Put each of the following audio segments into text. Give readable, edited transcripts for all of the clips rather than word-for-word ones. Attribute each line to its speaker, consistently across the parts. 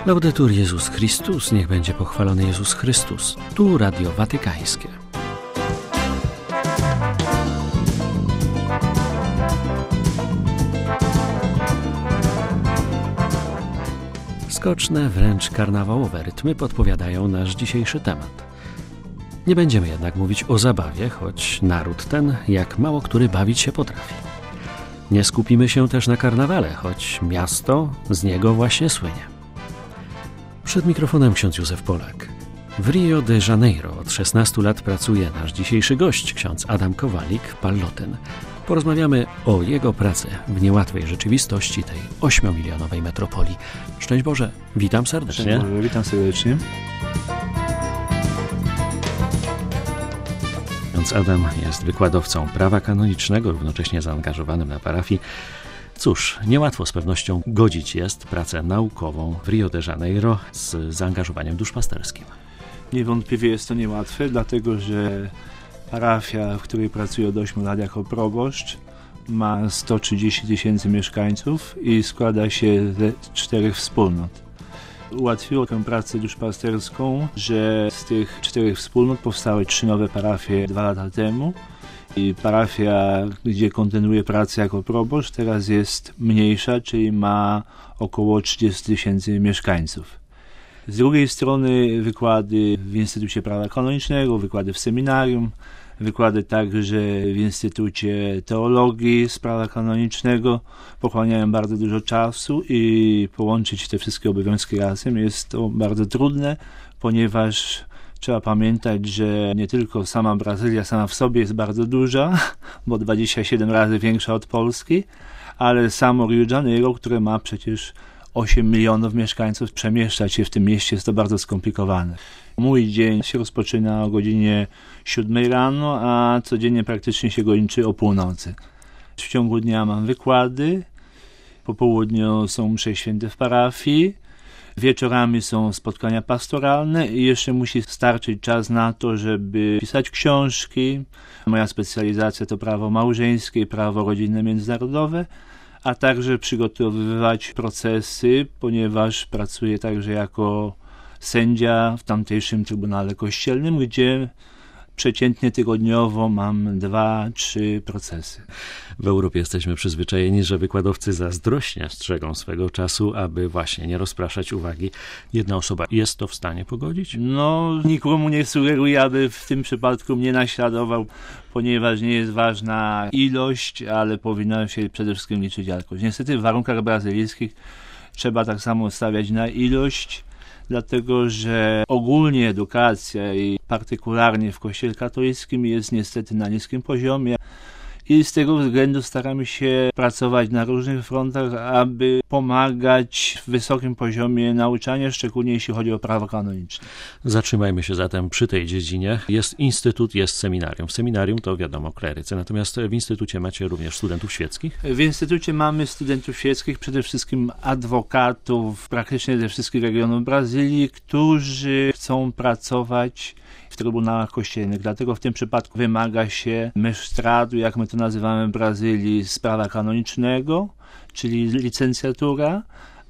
Speaker 1: Laudetur Jezus Chrystus, niech będzie pochwalony Jezus Chrystus. Tu Radio Watykańskie. Skoczne, wręcz karnawałowe rytmy podpowiadają nasz dzisiejszy temat. Nie będziemy jednak mówić o zabawie, choć naród ten, jak mało który, bawić się potrafi. Nie skupimy się też na karnawale, choć miasto z niego właśnie słynie. Przed mikrofonem ksiądz Józef Polak. W Rio de Janeiro od 16 lat pracuje nasz dzisiejszy gość, ksiądz Adam Kowalik, Pallotyn. Porozmawiamy o jego pracy w niełatwej rzeczywistości tej 8-milionowej metropolii. Szczęść Boże, witam serdecznie.
Speaker 2: Szczęść Boże, witam serdecznie.
Speaker 1: Ksiądz Adam jest wykładowcą prawa kanonicznego, równocześnie zaangażowanym na parafii. Cóż, niełatwo z pewnością godzić jest pracę naukową w Rio de Janeiro z zaangażowaniem duszpasterskim.
Speaker 2: Niewątpliwie jest to niełatwe, dlatego że parafia, w której pracuję od 8 lat jako proboszcz, ma 130 tysięcy mieszkańców i składa się ze 4 wspólnot. Ułatwiło tę pracę duszpasterską, że z tych 4 wspólnot powstały 3 nowe parafie 2 lata temu. I parafia, gdzie kontynuuję pracę jako proboszcz, teraz jest mniejsza, czyli ma około 30 tysięcy mieszkańców. Z drugiej strony wykłady w Instytucie Prawa Kanonicznego, wykłady w seminarium, wykłady także w Instytucie Teologii z Prawa Kanonicznego pochłaniają bardzo dużo czasu i połączyć te wszystkie obowiązki razem jest to bardzo trudne, ponieważ trzeba pamiętać, że nie tylko sama Brazylia sama w sobie jest bardzo duża, bo 27 razy większa od Polski, ale samo Rio de Janeiro, które ma przecież 8 milionów mieszkańców, przemieszczać się w tym mieście jest to bardzo skomplikowane. Mój dzień się rozpoczyna o godzinie 7 rano, a codziennie praktycznie się kończy o północy. W ciągu dnia mam wykłady, po południu są msze święte w parafii, wieczorami są spotkania pastoralne i jeszcze musi starczyć czas na to, żeby pisać książki. Moja specjalizacja to prawo małżeńskie i prawo rodzinne międzynarodowe, a także przygotowywać procesy, ponieważ pracuję także jako sędzia w tamtejszym Trybunale Kościelnym, gdzie przeciętnie tygodniowo mam 2-3 procesy.
Speaker 1: W Europie jesteśmy przyzwyczajeni, że wykładowcy zazdrośnie strzegą swego czasu, aby właśnie nie rozpraszać uwagi. Jedna osoba jest to w stanie pogodzić?
Speaker 2: No, nikomu nie sugeruję, aby w tym przypadku mnie naśladował, ponieważ nie jest ważna ilość, ale powinna się przede wszystkim liczyć jakość. Niestety w warunkach brazylijskich trzeba tak samo stawiać na ilość, dlatego że ogólnie edukacja i partykularnie w Kościele katolickim jest niestety na niskim poziomie i z tego względu staramy się pracować na różnych frontach, aby pomagać w wysokim poziomie nauczania, szczególnie jeśli chodzi o prawo kanoniczne.
Speaker 1: Zatrzymajmy się zatem przy tej dziedzinie. Jest instytut, jest seminarium. W seminarium to wiadomo klerycy, natomiast w instytucie macie również studentów świeckich?
Speaker 2: W instytucie mamy studentów świeckich, przede wszystkim adwokatów praktycznie ze wszystkich regionów Brazylii, którzy chcą pracować w trybunałach kościelnych. Dlatego w tym przypadku wymaga się mestratu, jak my to nazywamy w Brazylii, z prawa kanonicznego, czyli licencjatura,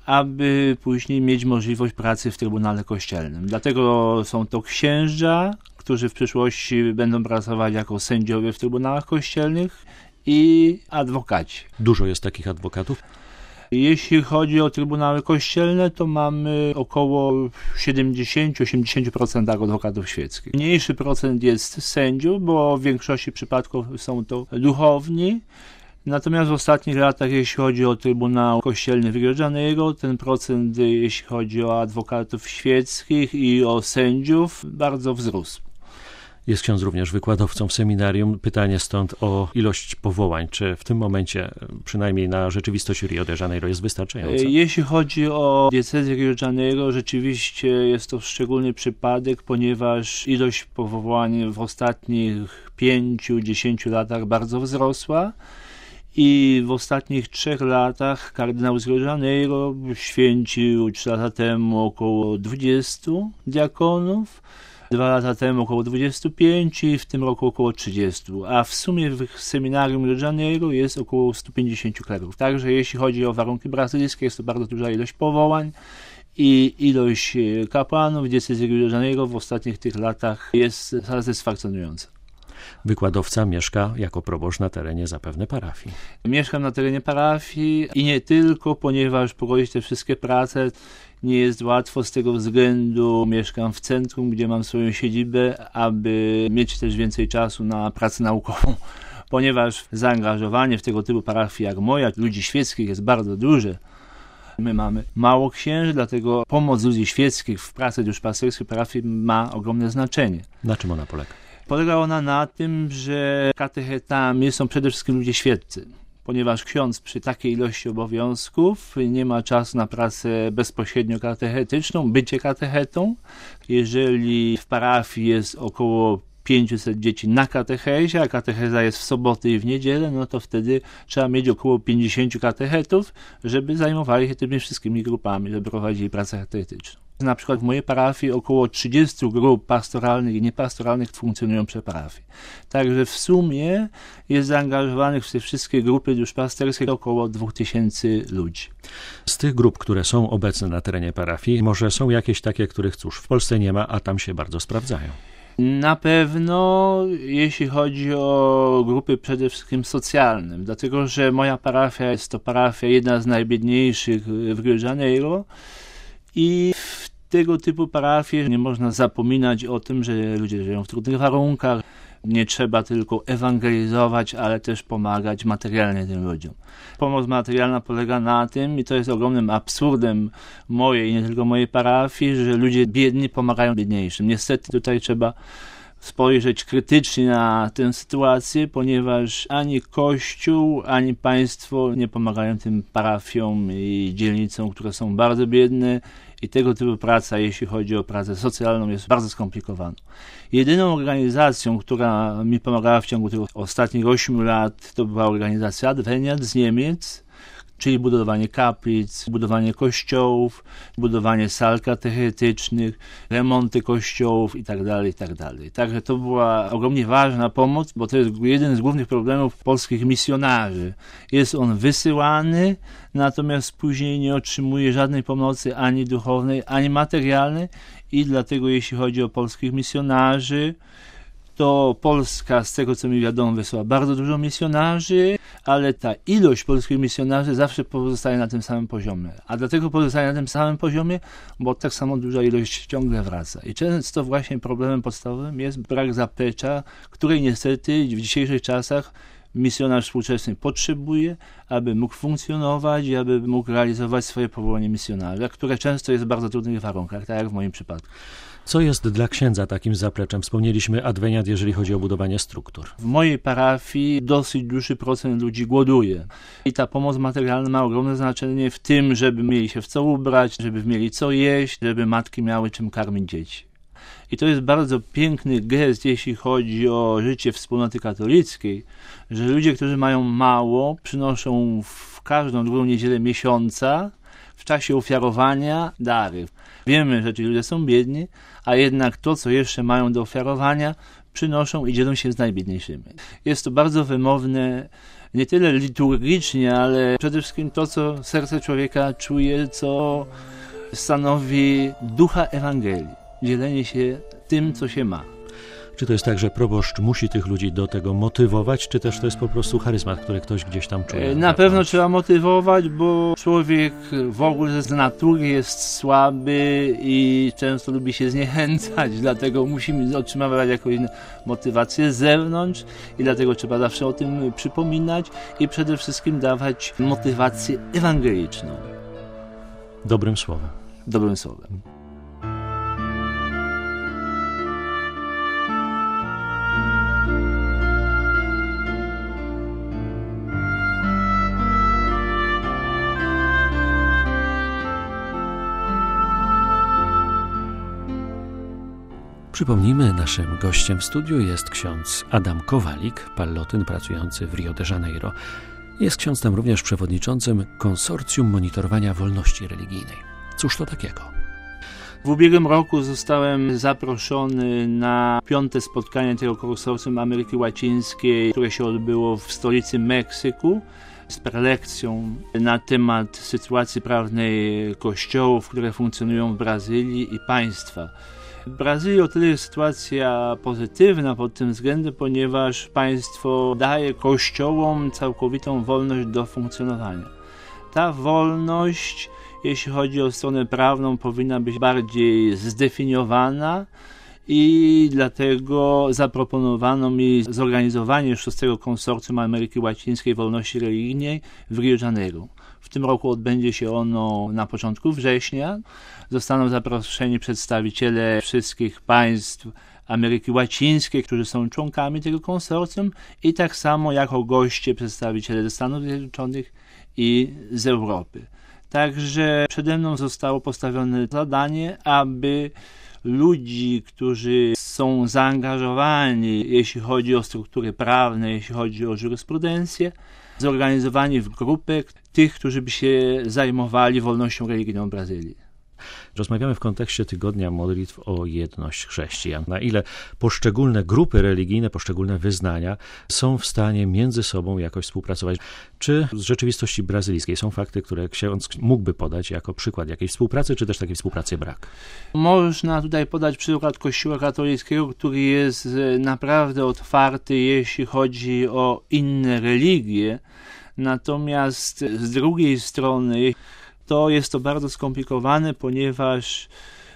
Speaker 2: aby później mieć możliwość pracy w Trybunale Kościelnym. Dlatego są to księża, którzy w przyszłości będą pracować jako sędziowie w Trybunałach Kościelnych i adwokaci.
Speaker 1: Dużo jest takich adwokatów?
Speaker 2: Jeśli chodzi o Trybunały Kościelne, to mamy około 70-80% adwokatów świeckich. Mniejszy procent jest sędziów, bo w większości przypadków są to duchowni. Natomiast w ostatnich latach, jeśli chodzi o Trybunał Kościelny w Rio de Janeiro, ten procent, jeśli chodzi o adwokatów świeckich i o sędziów, bardzo wzrósł.
Speaker 1: Jest ksiądz również wykładowcą w seminarium. Pytanie stąd o ilość powołań. Czy w tym momencie, przynajmniej na rzeczywistość Rio de Janeiro, jest wystarczająca?
Speaker 2: Jeśli chodzi o diecezję Rio de Janeiro, rzeczywiście jest to szczególny przypadek, ponieważ ilość powołań w ostatnich 5-10 latach bardzo wzrosła. I w ostatnich 3 latach kardynał z Rio de Janeiro święcił 3 lata temu około 20 diakonów, 2 lata temu około 25 i w tym roku około 30, a w sumie w seminarium Rio de Janeiro jest około 150 klerów. Także jeśli chodzi o warunki brazylijskie, jest to bardzo duża ilość powołań i ilość kapłanów w diecezji Rio de Janeiro w ostatnich tych latach jest satysfakcjonująca.
Speaker 1: Wykładowca mieszka jako proboszcz na terenie zapewne parafii.
Speaker 2: Mieszkam na terenie parafii i nie tylko, ponieważ pogodzić te wszystkie prace nie jest łatwo z tego względu. Mieszkam w centrum, gdzie mam swoją siedzibę, aby mieć też więcej czasu na pracę naukową. Ponieważ zaangażowanie w tego typu parafii jak moja, ludzi świeckich jest bardzo duże. My mamy mało księży, dlatego pomoc ludzi świeckich w pracy duszpasterskiej parafii ma ogromne znaczenie.
Speaker 1: Na czym ona polega?
Speaker 2: Polega ona na tym, że katechetami są przede wszystkim ludzie świeccy, ponieważ ksiądz przy takiej ilości obowiązków nie ma czasu na pracę bezpośrednio katechetyczną, bycie katechetą. Jeżeli w parafii jest około 500 dzieci na katechezie, a katecheza jest w soboty i w niedzielę, no to wtedy trzeba mieć około 50 katechetów, żeby zajmowali się tymi wszystkimi grupami, żeby prowadzili pracę katechetyczną. Na przykład w mojej parafii około 30 grup pastoralnych i niepastoralnych funkcjonują przy parafii. Także w sumie jest zaangażowanych w te wszystkie grupy duszpasterskie około 2000 ludzi.
Speaker 1: Z tych grup, które są obecne na terenie parafii, może są jakieś takie, których cóż, w Polsce nie ma, a tam się bardzo sprawdzają.
Speaker 2: Na pewno, jeśli chodzi o grupy przede wszystkim socjalne, dlatego że moja parafia jest to parafia jedna z najbiedniejszych w Rio de Janeiro i w tego typu parafii nie można zapominać o tym, że ludzie żyją w trudnych warunkach. Nie trzeba tylko ewangelizować, ale też pomagać materialnie tym ludziom. Pomoc materialna polega na tym, i to jest ogromnym absurdem mojej i nie tylko mojej parafii, że ludzie biedni pomagają biedniejszym. Niestety tutaj trzeba spojrzeć krytycznie na tę sytuację, ponieważ ani Kościół, ani państwo nie pomagają tym parafiom i dzielnicom, które są bardzo biedne. I tego typu praca, jeśli chodzi o pracę socjalną, jest bardzo skomplikowana. Jedyną organizacją, która mi pomagała w ciągu tych ostatnich 8 lat, to była organizacja Adveniat z Niemiec, czyli budowanie kaplic, budowanie kościołów, budowanie sal katechetycznych, remonty kościołów itd., itd. Także to była ogromnie ważna pomoc, bo to jest jeden z głównych problemów polskich misjonarzy. Jest on wysyłany, natomiast później nie otrzymuje żadnej pomocy ani duchownej, ani materialnej i dlatego jeśli chodzi o polskich misjonarzy, to Polska, z tego co mi wiadomo, wysłała bardzo dużo misjonarzy, ale ta ilość polskich misjonarzy zawsze pozostaje na tym samym poziomie. A dlatego pozostaje na tym samym poziomie, bo tak samo duża ilość ciągle wraca. I często właśnie problemem podstawowym jest brak zaplecza, której niestety w dzisiejszych czasach misjonarz współczesny potrzebuje, aby mógł funkcjonować i aby mógł realizować swoje powołanie misjonarza, które często jest w bardzo trudnych warunkach, tak jak w moim przypadku.
Speaker 1: Co jest dla księdza takim zapleczem? Wspomnieliśmy Adveniat, jeżeli chodzi o budowanie struktur.
Speaker 2: W mojej parafii dosyć duży procent ludzi głoduje. I ta pomoc materialna ma ogromne znaczenie w tym, żeby mieli się w co ubrać, żeby mieli co jeść, żeby matki miały czym karmić dzieci. I to jest bardzo piękny gest, jeśli chodzi o życie wspólnoty katolickiej, że ludzie, którzy mają mało, przynoszą w każdą drugą niedzielę miesiąca w czasie ofiarowania dary. Wiemy, że ci ludzie są biedni, a jednak to, co jeszcze mają do ofiarowania, przynoszą i dzielą się z najbiedniejszymi. Jest to bardzo wymowne, nie tyle liturgicznie, ale przede wszystkim to, co serce człowieka czuje, co stanowi ducha Ewangelii. Dzielenie się tym, co się ma.
Speaker 1: Czy to jest tak, że proboszcz musi tych ludzi do tego motywować, czy też to jest po prostu charyzmat, który ktoś gdzieś tam czuje?
Speaker 2: Na pewno trzeba motywować, bo człowiek w ogóle z natury jest słaby i często lubi się zniechęcać, dlatego musimy otrzymywać jakąś motywację z zewnątrz i dlatego trzeba zawsze o tym przypominać i przede wszystkim dawać motywację ewangeliczną.
Speaker 1: Dobrym słowem.
Speaker 2: Dobrym słowem.
Speaker 1: Przypomnijmy, naszym gościem w studiu jest ksiądz Adam Kowalik, pallotyn pracujący w Rio de Janeiro. Jest ksiądz tam również przewodniczącym Konsorcjum Monitorowania Wolności Religijnej. Cóż to takiego?
Speaker 2: W ubiegłym roku zostałem zaproszony na 5. spotkanie tego konsorcjum Ameryki Łacińskiej, które się odbyło w stolicy Meksyku. z prelekcją na temat sytuacji prawnej kościołów, które funkcjonują w Brazylii i państwa. W Brazylii o tyle jest sytuacja pozytywna pod tym względem, ponieważ państwo daje kościołom całkowitą wolność do funkcjonowania. Ta wolność, jeśli chodzi o stronę prawną, powinna być bardziej zdefiniowana i dlatego zaproponowano mi zorganizowanie 6. Konsorcjum Ameryki Łacińskiej Wolności Religijnej w Rio de Janeiro. W tym roku odbędzie się ono na początku września. Zostaną zaproszeni przedstawiciele wszystkich państw Ameryki Łacińskiej, którzy są członkami tego konsorcjum, i tak samo jako goście przedstawiciele ze Stanów Zjednoczonych i z Europy. Także przede mną zostało postawione zadanie, aby ludzi, którzy są zaangażowani, jeśli chodzi o struktury prawne, jeśli chodzi o jurysprudencję, zorganizowani w grupę tych, którzy by się zajmowali wolnością religijną w Brazylii.
Speaker 1: Rozmawiamy w kontekście Tygodnia Modlitw o jedność chrześcijan. Na ile poszczególne grupy religijne, poszczególne wyznania są w stanie między sobą jakoś współpracować? Czy z rzeczywistości brazylijskiej są fakty, które ksiądz mógłby podać jako przykład jakiejś współpracy, czy też takiej współpracy brak?
Speaker 2: Można tutaj podać przykład Kościoła katolickiego, który jest naprawdę otwarty, jeśli chodzi o inne religie. Natomiast z drugiej strony to jest to bardzo skomplikowane, ponieważ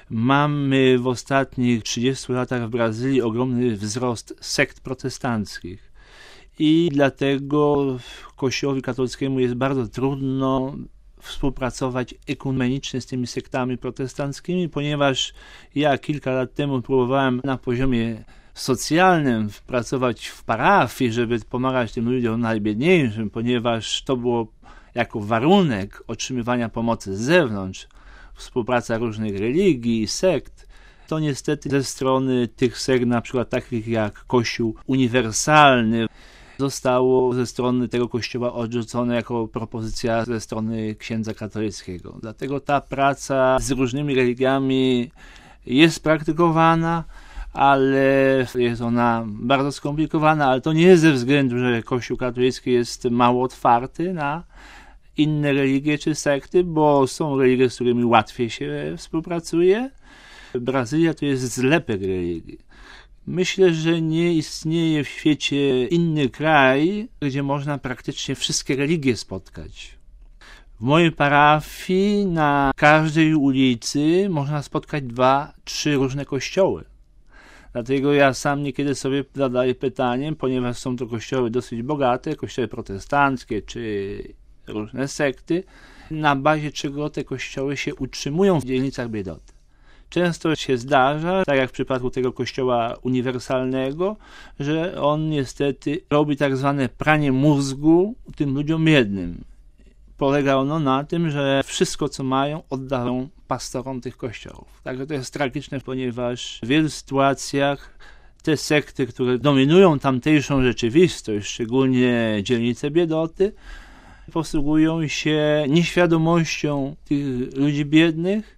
Speaker 2: mamy w ostatnich 30 latach w Brazylii ogromny wzrost sekt protestanckich i dlatego Kościołowi katolickiemu jest bardzo trudno współpracować ekumenicznie z tymi sektami protestanckimi, ponieważ ja kilka lat temu próbowałem na poziomie socjalnym pracować w parafii, żeby pomagać tym ludziom najbiedniejszym, ponieważ to było jako warunek otrzymywania pomocy z zewnątrz, współpraca różnych religii i sekt. To niestety ze strony tych sekt, na przykład takich jak Kościół Uniwersalny, zostało ze strony tego kościoła odrzucone jako propozycja ze strony księdza katolickiego. Dlatego ta praca z różnymi religiami jest praktykowana, ale jest ona bardzo skomplikowana, ale to nie jest ze względu, że Kościół katolicki jest mało otwarty na inne religie czy sekty, bo są religie, z którymi łatwiej się współpracuje. Brazylia to jest zlepek religii. Myślę, że nie istnieje w świecie inny kraj, gdzie można praktycznie wszystkie religie spotkać. W mojej parafii na każdej ulicy można spotkać 2-3 różne kościoły. Dlatego ja sam niekiedy sobie zadaję pytanie, ponieważ są to kościoły dosyć bogate, kościoły protestanckie czy różne sekty, na bazie czego te kościoły się utrzymują w dzielnicach biedoty. Często się zdarza, tak jak w przypadku tego kościoła uniwersalnego, że on niestety robi tak zwane pranie mózgu tym ludziom biednym. Polega ono na tym, że wszystko co mają oddają pastorom tych kościołów. Także to jest tragiczne, ponieważ w wielu sytuacjach te sekty, które dominują tamtejszą rzeczywistość, szczególnie dzielnice biedoty, posługują się nieświadomością tych ludzi biednych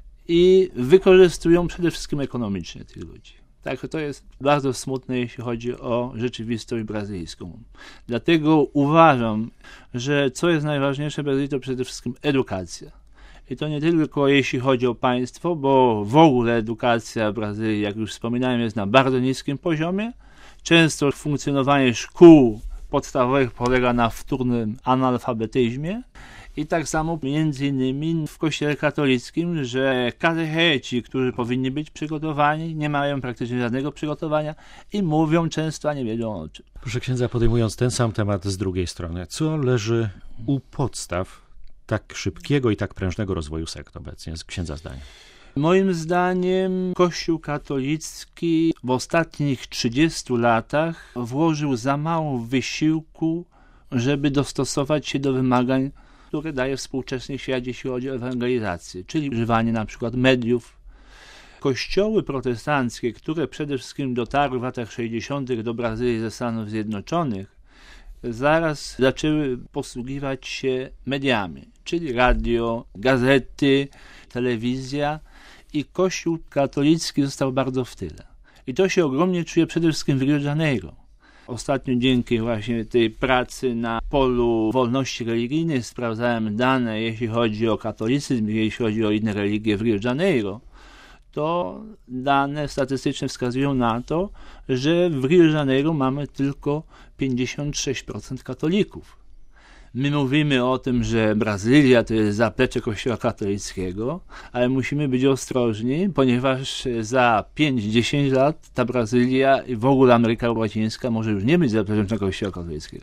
Speaker 2: i wykorzystują przede wszystkim ekonomicznie tych ludzi. Także to jest bardzo smutne, jeśli chodzi o rzeczywistość brazylijską. Dlatego uważam, że co jest najważniejsze w Brazylii, to przede wszystkim edukacja. I to nie tylko jeśli chodzi o państwo, bo w ogóle edukacja w Brazylii, jak już wspominałem, jest na bardzo niskim poziomie. Często funkcjonowanie szkół podstawowych polega na wtórnym analfabetyzmie. I tak samo między innymi w kościele katolickim, że katecheci, którzy powinni być przygotowani, nie mają praktycznie żadnego przygotowania i mówią często, a nie wiedzą o czym.
Speaker 1: Proszę księdza, podejmując ten sam temat z drugiej strony, co leży u podstaw tak szybkiego i tak prężnego rozwoju sekt obecnie, z księdza zdania?
Speaker 2: Moim zdaniem Kościół katolicki w ostatnich 30 latach włożył za mało wysiłku, żeby dostosować się do wymagań, które daje współczesny świat, jeśli chodzi o ewangelizację, czyli używanie na przykład mediów. Kościoły protestanckie, które przede wszystkim dotarły w latach 60. do Brazylii ze Stanów Zjednoczonych, zaraz zaczęły posługiwać się mediami, czyli radio, gazety, telewizja, i Kościół katolicki został bardzo w tyle. I to się ogromnie czuje przede wszystkim w Rio de Janeiro. Ostatnio dzięki właśnie tej pracy na polu wolności religijnej sprawdzałem dane, jeśli chodzi o katolicyzm, jeśli chodzi o inne religie w Rio de Janeiro, to dane statystyczne wskazują na to, że w Rio de Janeiro mamy tylko 56% katolików. My mówimy o tym, że Brazylia to jest zaplecze Kościoła katolickiego, ale musimy być ostrożni, ponieważ za 5-10 lat ta Brazylia i w ogóle Ameryka Łacińska może już nie być zapleczem Kościoła katolickiego.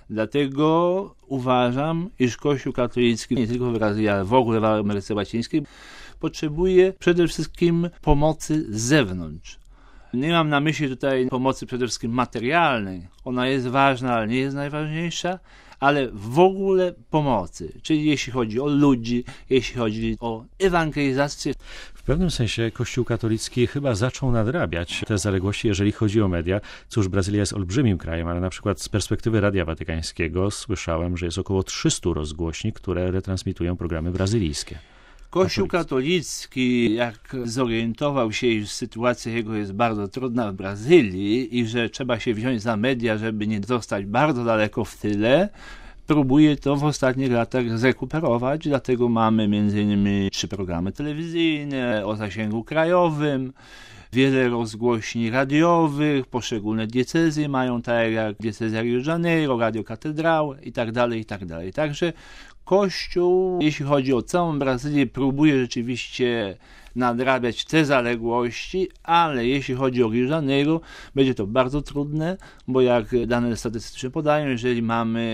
Speaker 2: Dlatego uważam, iż Kościół katolicki, nie tylko w Brazylii, ale w ogóle w Ameryce Łacińskiej, potrzebuje przede wszystkim pomocy z zewnątrz. Nie mam na myśli tutaj pomocy przede wszystkim materialnej. Ona jest ważna, ale nie jest najważniejsza, ale w ogóle pomocy. Czyli jeśli chodzi o ludzi, jeśli chodzi o ewangelizację.
Speaker 1: W pewnym sensie Kościół katolicki chyba zaczął nadrabiać te zaległości, jeżeli chodzi o media. Cóż, Brazylia jest olbrzymim krajem, ale na przykład z perspektywy Radia Watykańskiego słyszałem, że jest około 300 rozgłośni, które retransmitują programy brazylijskie.
Speaker 2: Kościół katolicki, jak zorientował się, iż sytuacja jego jest bardzo trudna w Brazylii i że trzeba się wziąć za media, żeby nie zostać bardzo daleko w tyle, próbuje to w ostatnich latach zrekuperować, dlatego mamy m.in. 3 programy telewizyjne o zasięgu krajowym, wiele rozgłośni radiowych, poszczególne diecezje mają, tak jak diecezja Rio de Janeiro, Radio Katedral i tak dalej. Także Kościół, jeśli chodzi o całą Brazylię, próbuje rzeczywiście nadrabiać te zaległości, ale jeśli chodzi o Rio de Janeiro, będzie to bardzo trudne, bo jak dane statystyczne podają, jeżeli mamy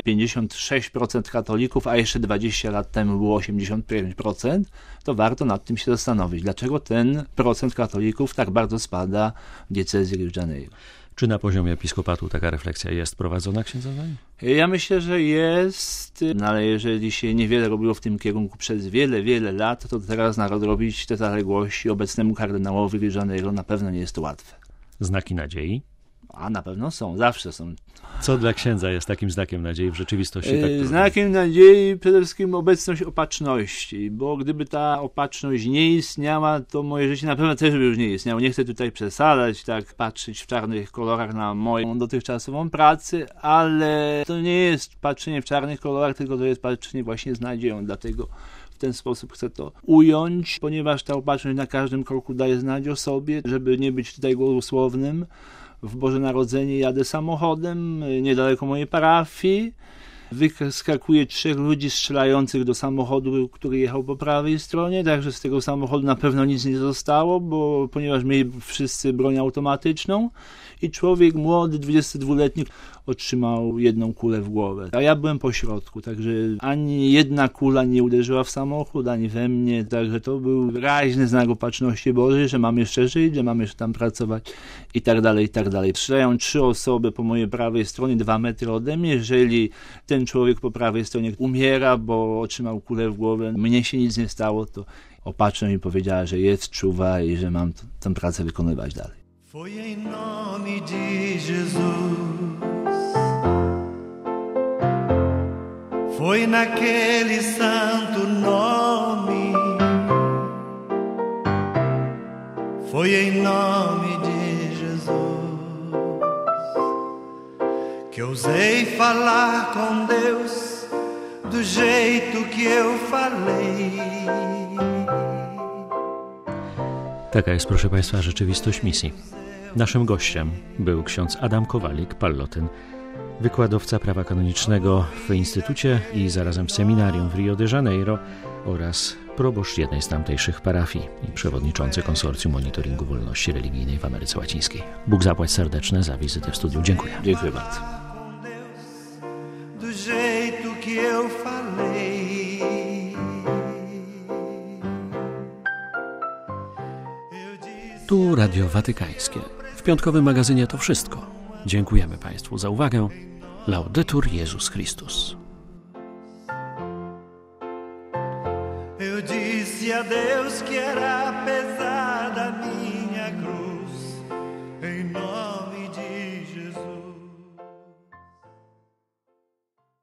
Speaker 2: 56% katolików, a jeszcze 20 lat temu było 85%, to warto nad tym się zastanowić, dlaczego ten procent katolików tak bardzo spada w diecezji Rio de Janeiro.
Speaker 1: Czy na poziomie episkopatu taka refleksja jest prowadzona, księdza zdaniem?
Speaker 2: Ja myślę, że jest, ale jeżeli się niewiele robiło w tym kierunku przez wiele lat, to teraz nadrobić te zaległości obecnemu kardynałowi Rio de Janeiro na pewno nie jest to łatwe.
Speaker 1: Znaki nadziei?
Speaker 2: A na pewno są, zawsze są.
Speaker 1: Co dla księdza jest takim znakiem nadziei w rzeczywistości tak trudno?
Speaker 2: Znakiem nadziei przede wszystkim obecność opatrzności, bo gdyby ta opatrzność nie istniała, to moje życie na pewno też by już nie istniało. Nie chcę tutaj przesadzać, tak patrzeć w czarnych kolorach na moją dotychczasową pracę, ale to nie jest patrzenie w czarnych kolorach, tylko to jest patrzenie właśnie z nadzieją, dlatego w ten sposób chcę to ująć, ponieważ ta opatrzność na każdym kroku daje znać o sobie, żeby nie być tutaj gołosłownym. W Boże Narodzenie jadę samochodem niedaleko mojej parafii. Wyskakuje 3 ludzi strzelających do samochodu, który jechał po prawej stronie, także z tego samochodu na pewno nic nie zostało, ponieważ mieli wszyscy broń automatyczną i człowiek młody, 22-letni, otrzymał 1 kulę w głowę. A ja byłem po środku, także ani jedna kula nie uderzyła w samochód, ani we mnie, także to był wyraźny znak opatrzności Bożej, że mam jeszcze żyć, że mam jeszcze tam pracować i tak dalej. Strzelają 3 osoby po mojej prawej stronie, 2 metry ode mnie. Jeżeli ten człowiek po prawej stronie umiera, bo otrzymał kulę w głowę, mnie się nic nie stało, to opatrzność mi powiedziała, że jest, czuwa i że mam tę pracę wykonywać dalej.
Speaker 3: Foi em nome de Jesus, foi naquele santo nome, foi em nome de Jesus que ousei falar com Deus do jeito que eu falei.
Speaker 1: Taka jest, proszę Państwa, rzeczywistość misji. Naszym gościem był ksiądz Adam Kowalik, Pallotyn, wykładowca prawa kanonicznego w Instytucie i zarazem w seminarium w Rio de Janeiro oraz proboszcz jednej z tamtejszych parafii i przewodniczący konsorcjum monitoringu wolności religijnej w Ameryce Łacińskiej. Bóg zapłać serdeczne za wizytę w studiu. Dziękuję.
Speaker 2: Dziękuję bardzo.
Speaker 3: Do jeito que eu falei.
Speaker 1: Tu Radio Watykańskie. W piątkowym magazynie to wszystko. Dziękujemy Państwu za uwagę. Laudetur Jezus Chrystus.
Speaker 3: Eu disse a Deus que era pesada a minha